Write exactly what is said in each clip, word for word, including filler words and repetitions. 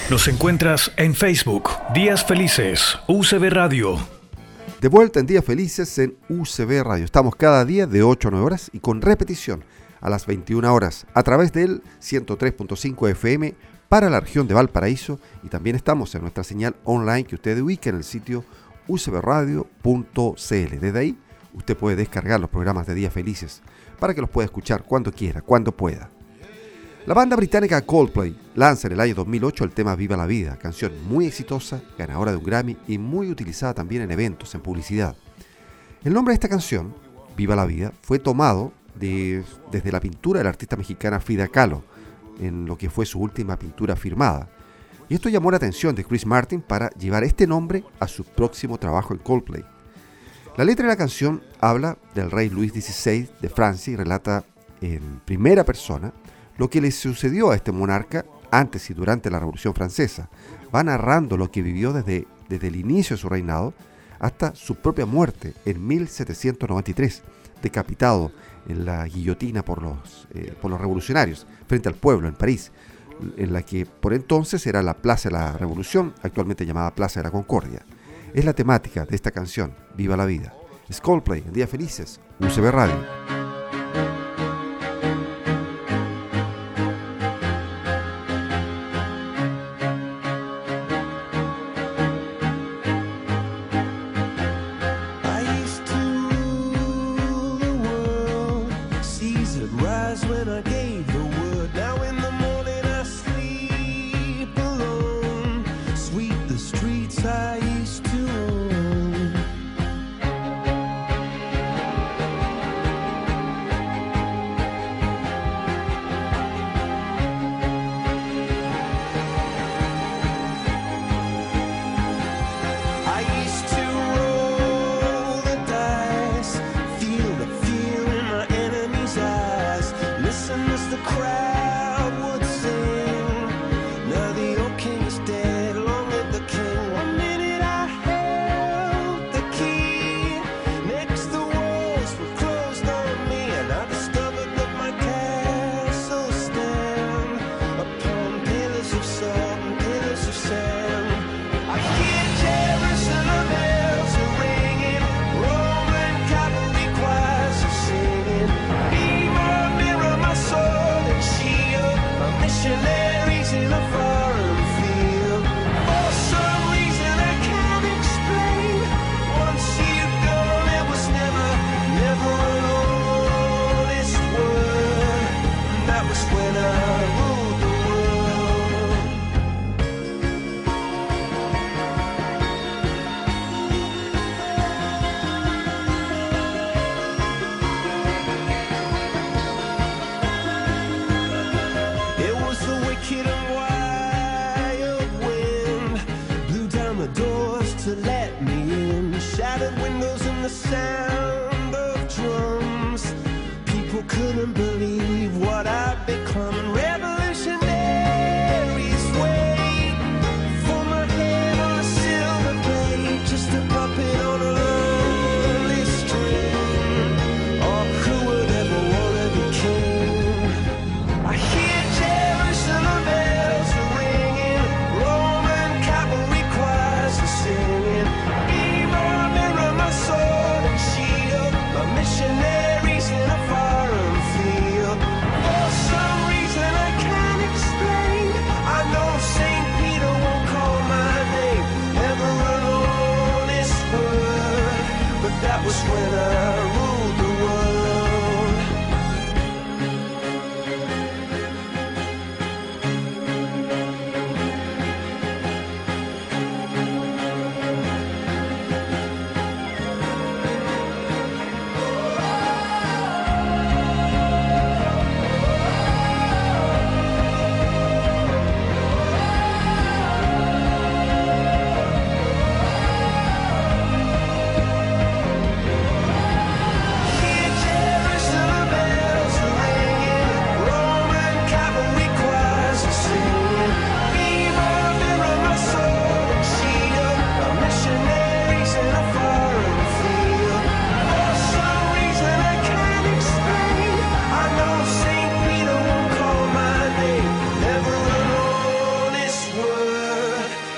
Nos encuentras en Facebook, Días Felices, U C B Radio. De vuelta en Días Felices en U C B Radio. Estamos cada día de ocho a nueve horas y con repetición a las veintiuna horas a través del ciento tres punto cinco F M para la región de Valparaíso, y también estamos en nuestra señal online que usted ubica en el sitio u c b radio punto c l. Desde ahí usted puede descargar los programas de Días Felices para que los pueda escuchar cuando quiera, cuando pueda. La banda británica Coldplay lanza en el año dos mil ocho el tema Viva la Vida, canción muy exitosa, ganadora de un Grammy y muy utilizada también en eventos, en publicidad. El nombre de esta canción, Viva la Vida, fue tomado de, desde la pintura de la artista mexicana Frida Kahlo, en lo que fue su última pintura firmada. Y esto llamó la atención de Chris Martin para llevar este nombre a su próximo trabajo en Coldplay. La letra de la canción habla del rey Luis dieciséis de Francia y relata en primera persona lo que le sucedió a este monarca antes y durante la Revolución Francesa. Va narrando lo que vivió desde, desde el inicio de su reinado hasta su propia muerte en mil setecientos noventa y tres, decapitado en la guillotina por los, eh, por los revolucionarios frente al pueblo en París, en la que por entonces era la Plaza de la Revolución, actualmente llamada Plaza de la Concordia. Es la temática de esta canción, Viva la Vida. Es Coldplay, en Días Felices, U C B Radio. Missionaries in a foreign field.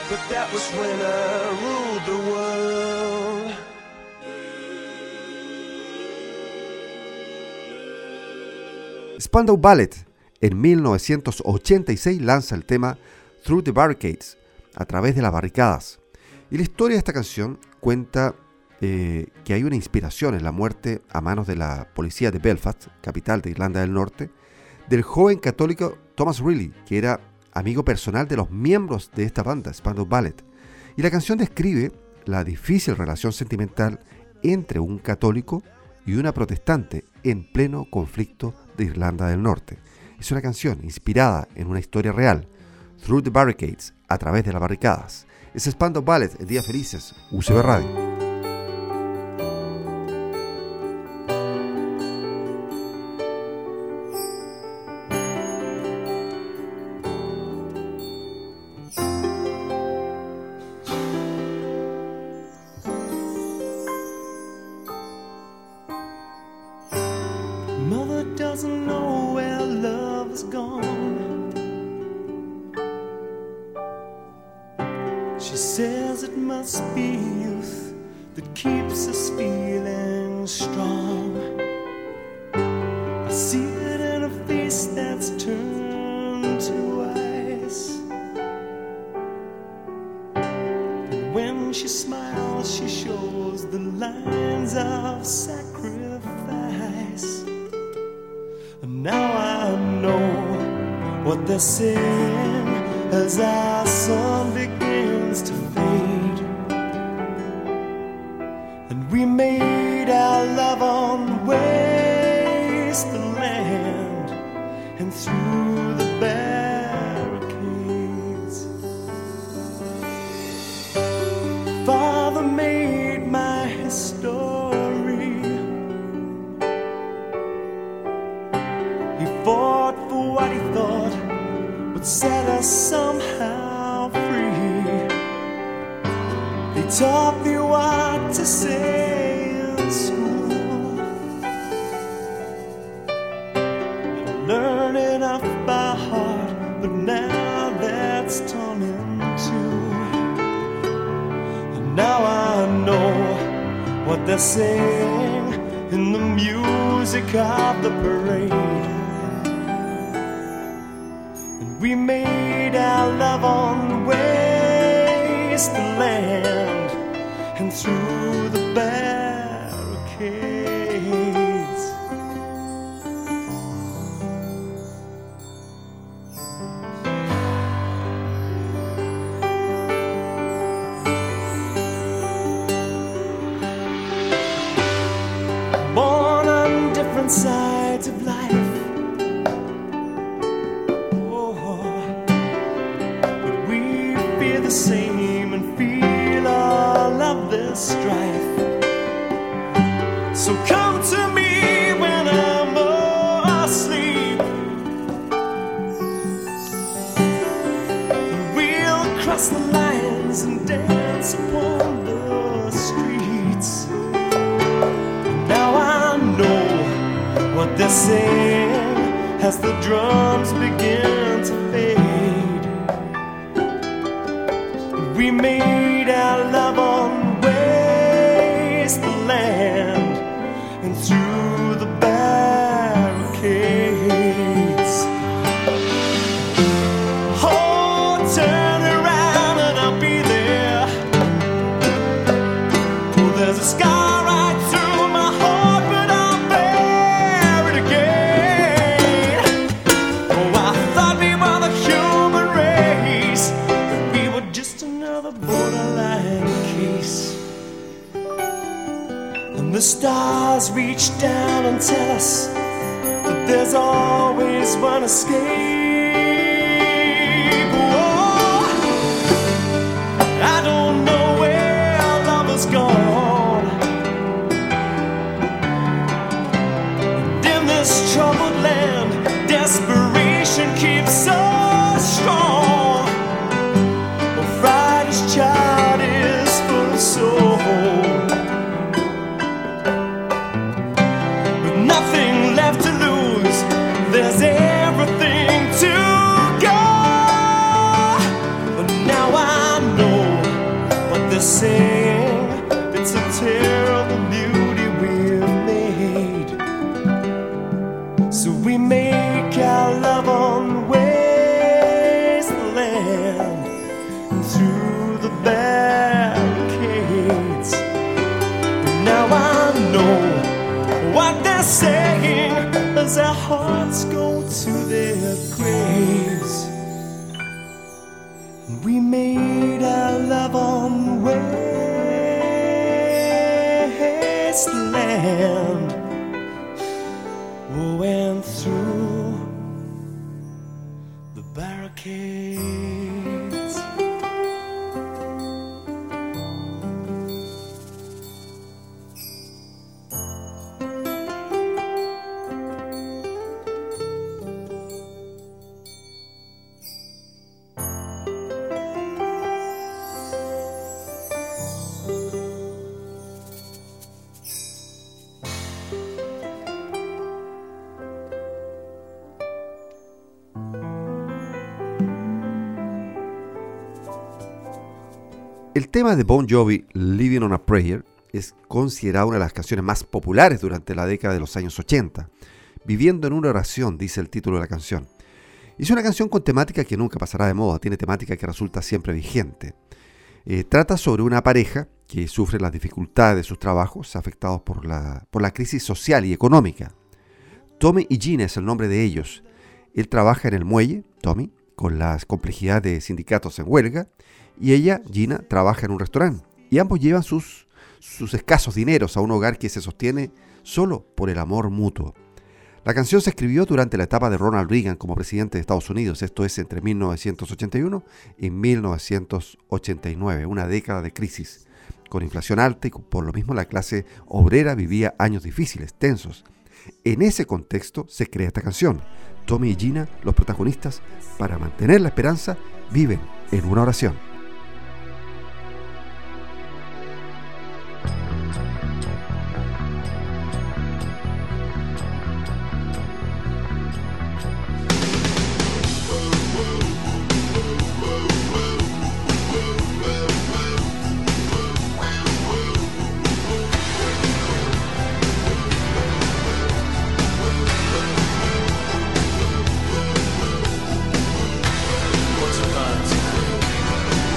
but that was when I ruled the world. Spandau Ballet en mil novecientos ochenta y seis lanza el tema Through the Barricades, a través de las barricadas. Y la historia de esta canción cuenta eh, que hay una inspiración en la muerte a manos de la policía de Belfast, capital de Irlanda del Norte, del joven católico Thomas Reilly, que era amigo personal de los miembros de esta banda, Spandau Ballet. Y la canción describe la difícil relación sentimental entre un católico y una protestante en pleno conflicto de Irlanda del Norte. Es una canción inspirada en una historia real, Through the Barricades, a través de las barricadas. Es Spandau Ballet en Días Felices, U C B Radio. Mother doesn't know where love is gone. She says it must be youth that keeps us feeling strong. I see it in a face that's turned to ice. And when she smiles, she shows the lines of sacrifice. And now I know what they're saying as our sun begins to fade. And we made our love on the wasteland and through the barricades. Father made my history. He fought for what he thought would set us somehow free. He taught me what to say in school. I learned enough by heart, but now that's torn in two. And now I know what they're saying in the music of the parade. We made our love on the wasteland and through the barricades. Born on different sides of life, the same and feel all of this strife. So come to me when I'm asleep, and we'll cross the lines and dance upon the streets. Now I know what they're saying as the drums begin to fade. We made our love on the wasteland and through the barricades. Oh, turn around and I'll be there. Oh, there's a scar right through my heart, but I'll bear it again. Oh, I thought we were the human race, but we were just another borderline case. And the stars reach down and tell us that there's always one escape. Whoa, I don't know where love has gone. And in this troubled land, desperation keeps us strong. Friday's child is full of soul, with nothing left to lose. There's everything to saying it's a terrible beauty we've made. So we make our love on wasteland and through the barricades. And now I know what they're saying as our hearts go to their graves. We made our love on wasteland. Oh, and through the barricades. El tema de Bon Jovi, Living on a Prayer, es considerado una de las canciones más populares durante la década de los años ochenta. Viviendo en una oración, dice el título de la canción. Es una canción con temática que nunca pasará de moda, tiene temática que resulta siempre vigente. Eh, trata sobre una pareja que sufre las dificultades de sus trabajos afectados por la, por la crisis social y económica. Tommy y Gina es el nombre de ellos. Él trabaja en el muelle, Tommy, con las complejidades de sindicatos en huelga, y ella, Gina, trabaja en un restaurante. Y ambos llevan sus, sus escasos dineros a un hogar que se sostiene solo por el amor mutuo. La canción se escribió durante la etapa de Ronald Reagan como presidente de Estados Unidos, esto es entre mil novecientos ochenta y uno y mil novecientos ochenta y nueve, una década de crisis, con inflación alta y por lo mismo la clase obrera vivía años difíciles, tensos. En ese contexto se crea esta canción. Tommy y Gina, los protagonistas, para mantener la esperanza, viven en una oración. What's about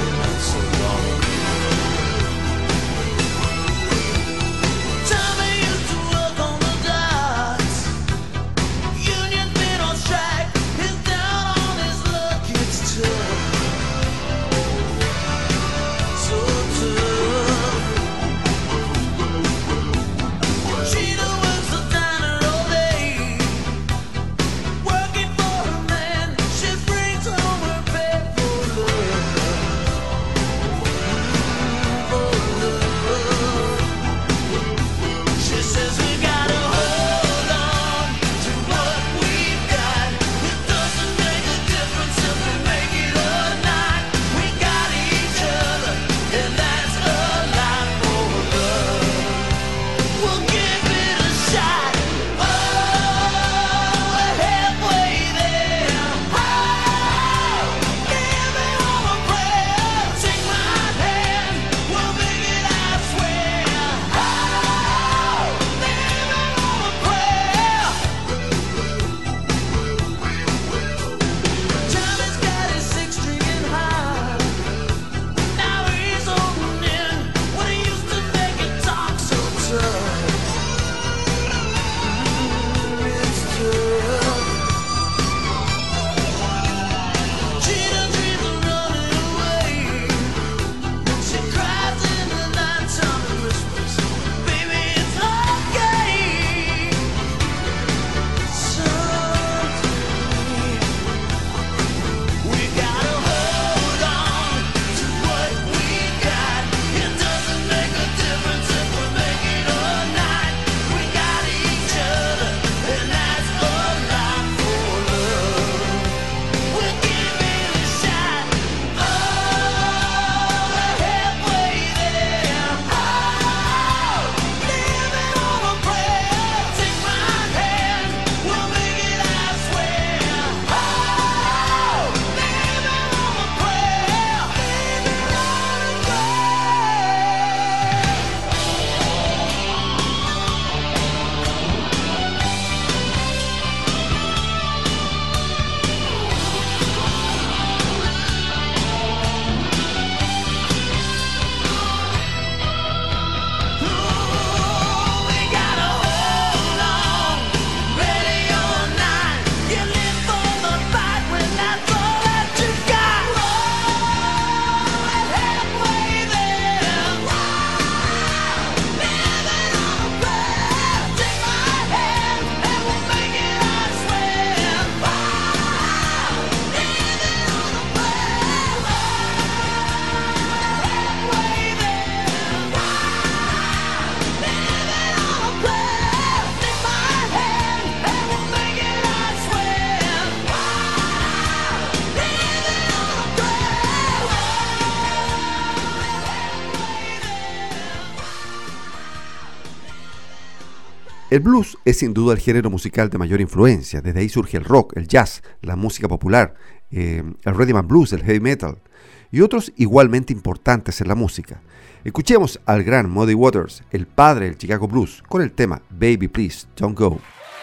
El blues es sin duda el género musical de mayor influencia. Desde ahí surge el rock, el jazz, la música popular, eh, el rhythm and blues, el heavy metal y otros igualmente importantes en la música. Escuchemos al gran Muddy Waters, el padre del Chicago Blues, con el tema Baby Please Don't Go.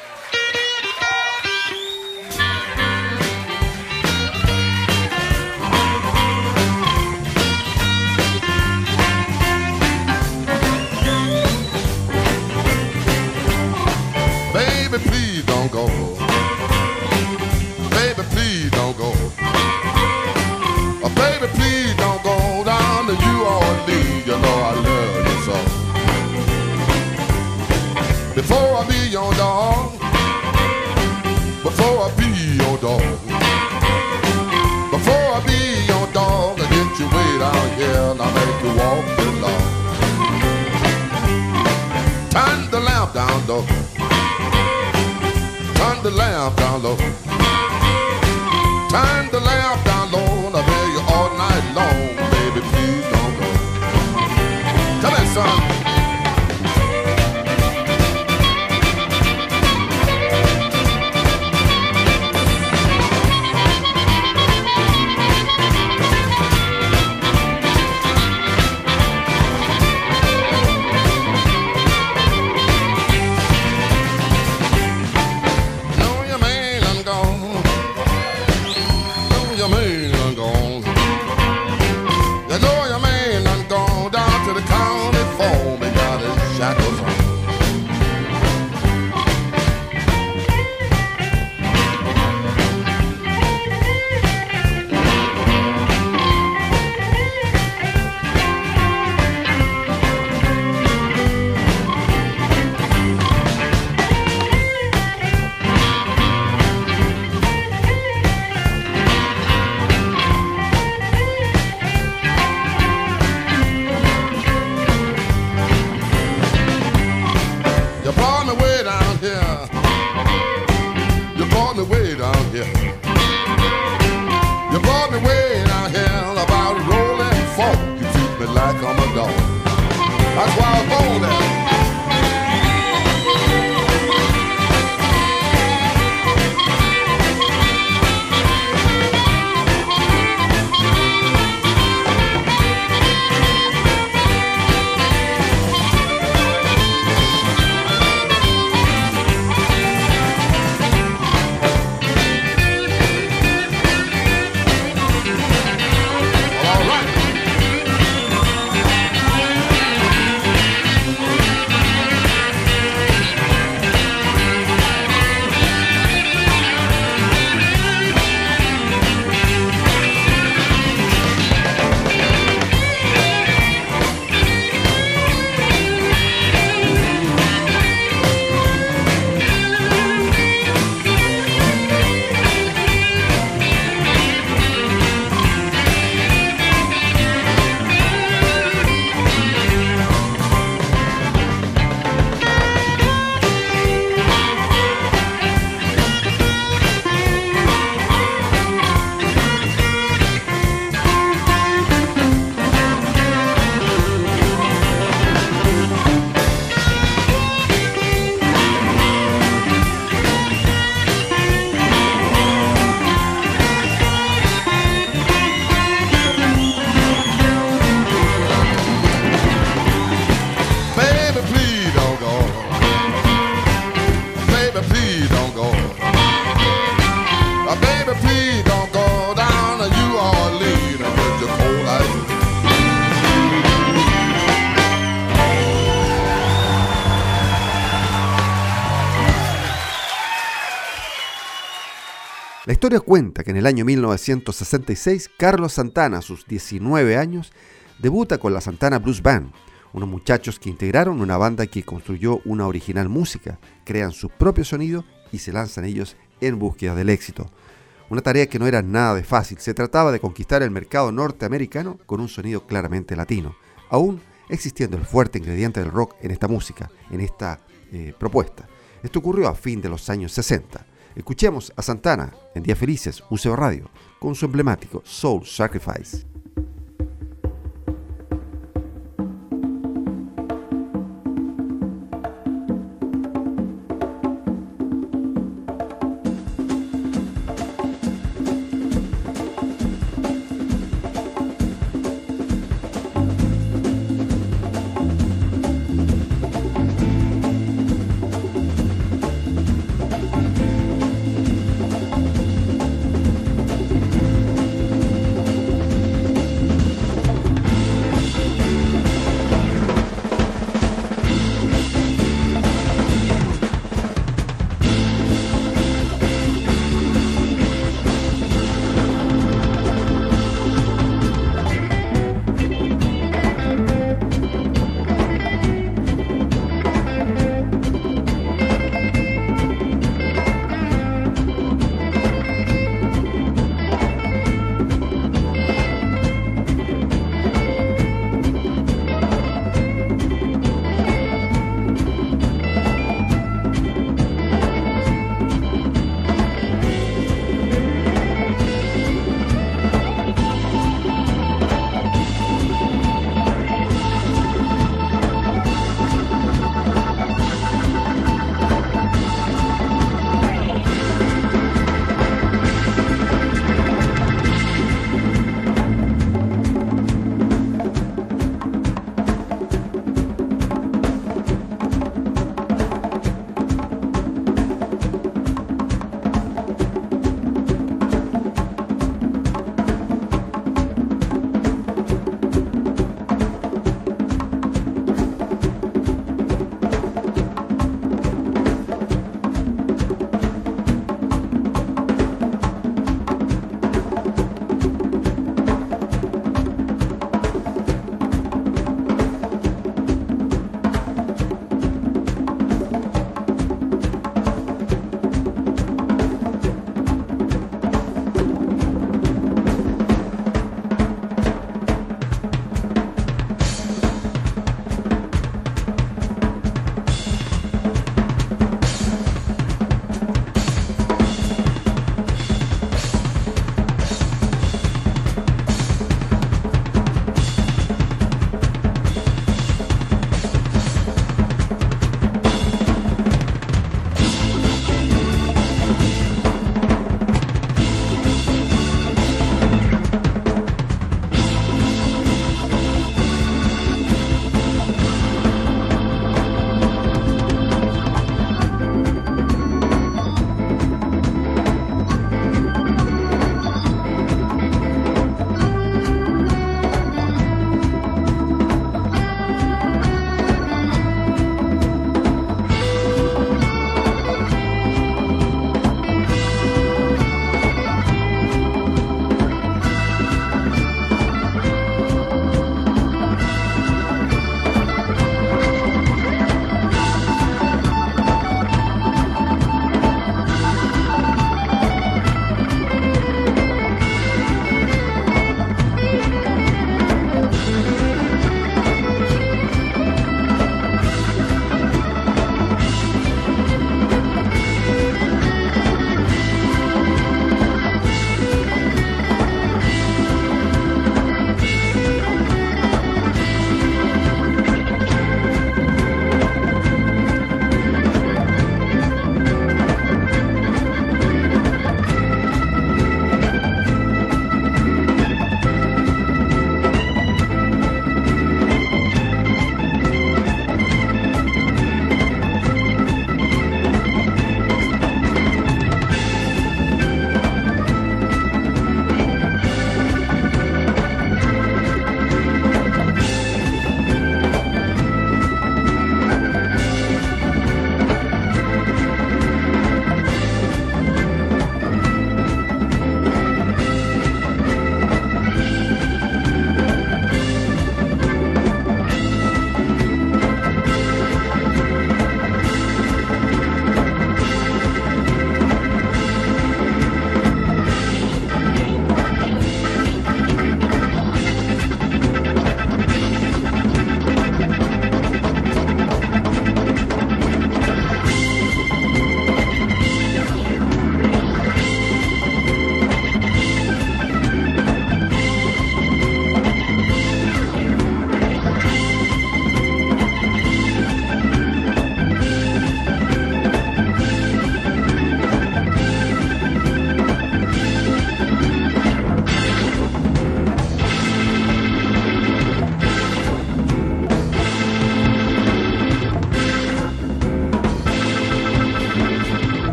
Please don't go. Baby, please don't go. Oh, baby, please don't go down to New Orleans. You know I love you so. Before I be your dog, before I be your dog, before I be your dog, I get you way down here and I make you walk the lawn. Turn the lamp down, dog. Turn the lamp down low. Turn the lamp down low. I'll hear you all night long. Baby, please don't go. Come here, son. La historia cuenta que en el año mil novecientos sesenta y seis, Carlos Santana, a sus diecinueve años, debuta con la Santana Blues Band, unos muchachos que integraron una banda que construyó una original música, crean su propio sonido y se lanzan ellos en búsqueda del éxito. Una tarea que no era nada de fácil, se trataba de conquistar el mercado norteamericano con un sonido claramente latino, aún existiendo el fuerte ingrediente del rock en esta música, en esta eh, propuesta. Esto ocurrió a fin de los años sesenta. Escuchemos a Santana en Días Felices, U C B Radio, con su emblemático Soul Sacrifice.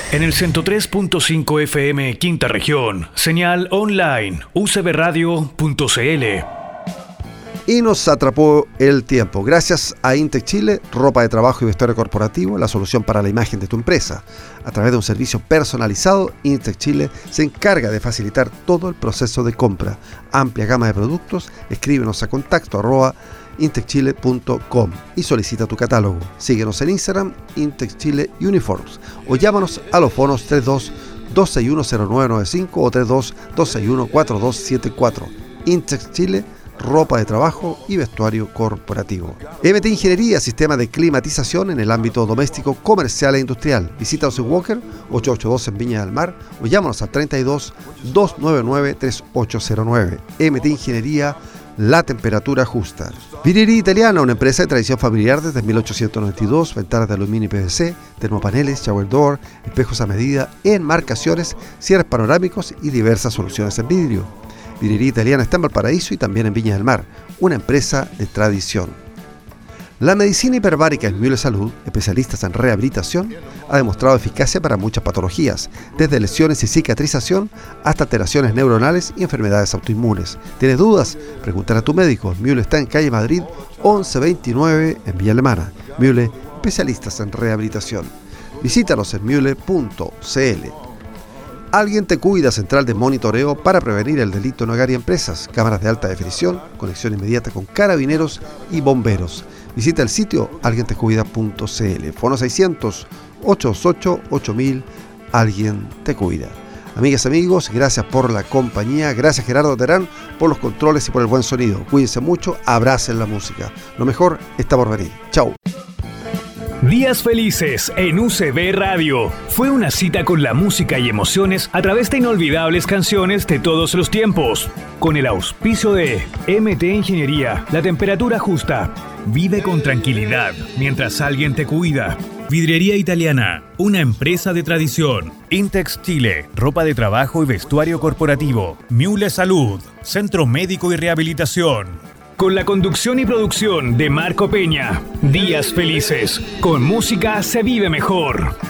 En el ciento tres punto cinco F M Quinta Región, señal online u c b radio punto c l. Y nos atrapó el tiempo. Gracias a Intec Chile, ropa de trabajo y vestuario corporativo, la solución para la imagen de tu empresa. A través de un servicio personalizado, Intec Chile se encarga de facilitar todo el proceso de compra. Amplia gama de productos, escríbenos a contacto arroba intecchile punto com y solicita tu catálogo. Síguenos en Instagram, Intec Chile Uniforms, o llámanos a los fonos treinta y dos, doscientos sesenta y uno, cero nueve noventa y cinco o treinta y dos, doscientos sesenta y uno, cuarenta y dos setenta y cuatro. Intec Chile, ropa de trabajo y vestuario corporativo. M T Ingeniería, sistema de climatización en el ámbito doméstico, comercial e industrial. Visítanos en Walker ochocientos ochenta y dos en Viña del Mar o llámanos al treinta y dos, doscientos noventa y nueve, treinta y ocho cero nueve. M T Ingeniería, la temperatura justa. Vidrería Italiana, una empresa de tradición familiar desde mil ochocientos noventa y dos, ventanas de aluminio y P V C, termopaneles, shower door, espejos a medida, enmarcaciones, cierres panorámicos y diversas soluciones en vidrio. Vidrería Italiana está en Valparaíso y también en Viña del Mar, una empresa de tradición. La medicina hiperbárica en Müller Salud, especialistas en rehabilitación, ha demostrado eficacia para muchas patologías, desde lesiones y cicatrización hasta alteraciones neuronales y enfermedades autoinmunes. ¿Tienes dudas? Pregúntale a tu médico. Müller está en calle Madrid once veintinueve en Villa Alemana. Müller, especialistas en rehabilitación. Visítalos en müller punto c l. Alguien te cuida, central de monitoreo para prevenir el delito en hogar y empresas, cámaras de alta definición, conexión inmediata con carabineros y bomberos. Visita el sitio alguien te cuida punto c l. Fono seiscientos, ochocientos ocho, ocho mil. Alguien te cuida. Amigas y amigos, gracias por la compañía. Gracias Gerardo Terán por los controles y por el buen sonido. Cuídense mucho, abracen la música. Lo mejor está por venir. Chau. Días felices en U C B Radio. Fue una cita con la música y emociones a través de inolvidables canciones de todos los tiempos. Con el auspicio de M T Ingeniería, la temperatura justa. Vive con tranquilidad mientras alguien te cuida. Vidrería Italiana, una empresa de tradición. Intex Chile, ropa de trabajo y vestuario corporativo. Müller Salud, centro médico y rehabilitación. Con la conducción y producción de Marco Peña. Días felices. Con música se vive mejor.